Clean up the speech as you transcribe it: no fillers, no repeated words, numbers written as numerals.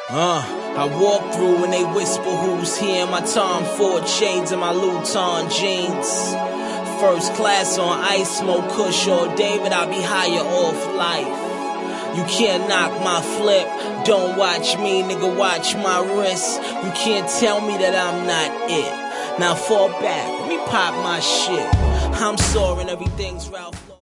I walk through and they whisper who's here in my Tom Ford shades and my Luton jeans. First class on ice, smoke kush all day, but I be higher off life. You can't knock my flip, don't watch me, nigga, watch my wrist. You can't tell me that I'm not it. Now fall back, let me pop my shit. I'm soaring, everything's Ralph.